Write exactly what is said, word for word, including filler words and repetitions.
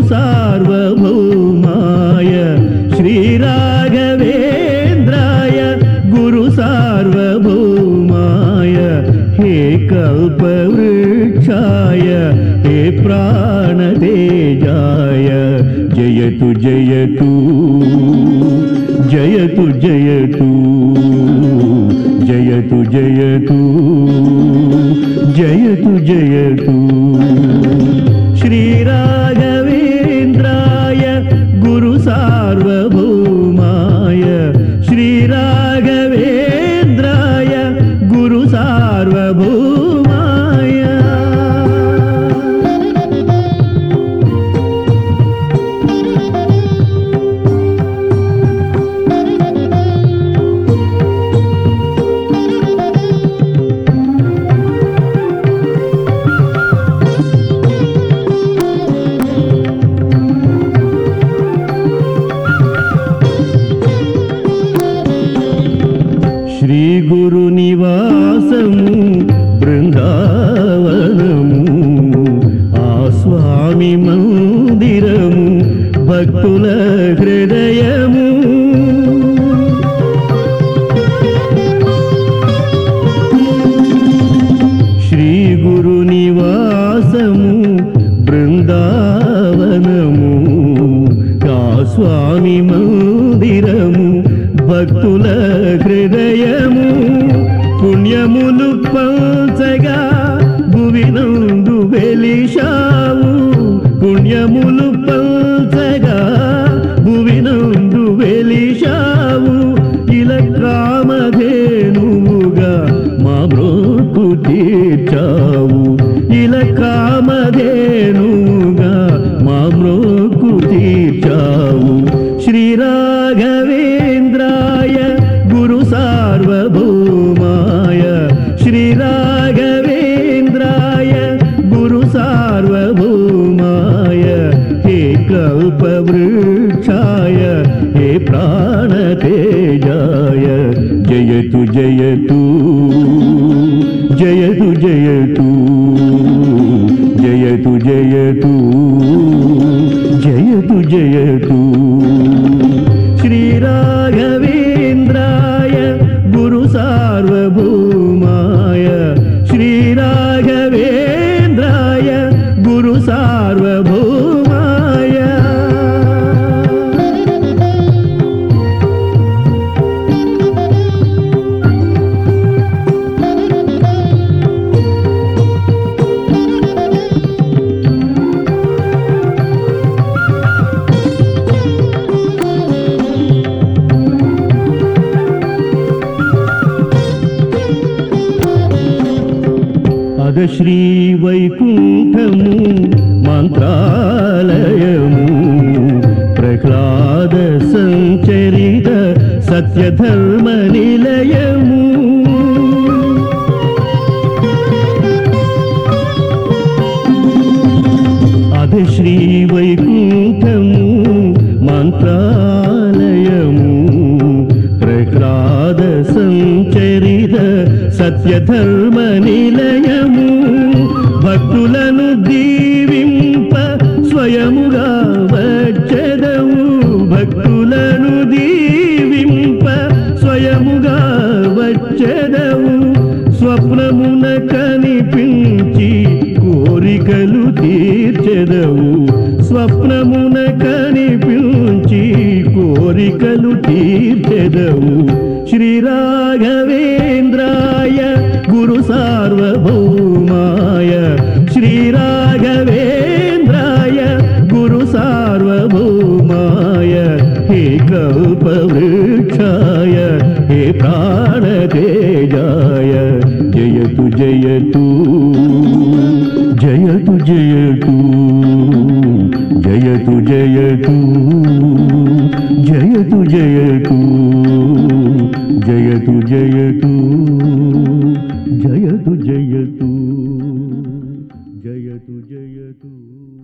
सार्वभौमाय श्रीराघवेन्द्राय गुरु सार्वभौमाय हे कल्पवृक्षाय हे प्राणतेजाय जयतु जयतु जयतु जयतु जयतु जयतु जयतु जयतु श्रीराघवेन्द्राय गुरु सार्वभौमाय श्रीराघवेन्द्राय गुरु सार्वभौमाय श्री गुरु निवासमु बृंदावनमु आ स्वामी मंदिरमु भक्तुल हृदयमु श्री गुरु निवासमु बृंदावनमु आ स्वामी मंदिरमु భక్తుల హృదయము పుణ్యములు పంచగా భువినందు వెలిశావు పుణ్యములు పంచగా భువినందు వెలిశావు ఇలా కామధేనువుగా మా బ్రోకు తీర్చావు ఇలా కామధేనువుగా మా బ్రోకు తీర్చావు श्रीराघवेन्द्राय गुरु सार्वभौमाय श्रीराघवेन्द्राय गुरु सार्वभौमाय हे कल्पवृक्षाय हे प्राणतेजाय जयतु जयतु जयतु जयतु जयतु जयतु जयतु जयतु श्रीराघवेन्द्राय गुरु सार्वभौमाय श्रीराघवेन्द्राय गुरु सार्वभौमाय అద శ్రీ వైకుంఠము మంత్రాలయము ప్రహ్లాద సంచరిత సత్యధర్మ నిలయము అద శ్రీ వైకుంఠము మంత్రాలయము ప్రహ్లాద సంచరిత సత్యధర్మ నిలయము భక్తులను దీవింప స్వయముగా వచ్చెదవు భక్తులను దీవింప స్వయముగా వచ్చెదవు స్వప్నమున కనిపించి కోరికలు తీర్చెదవు స్వప్నమున కనిపించి కోరికలు తీర్చెదవు श्रीराघवेन्द्राय गुरु सार्वभौमाय श्रीराघवेन्द्राय गुरु सार्वभौमाय हे कल्पवृक्षाय हे प्राणतेजाय जयतु जयतु जयतु जयतु जयतु जयतु जयतु जयतु जयतु जयतु जयतु जयतु जयतु जयतु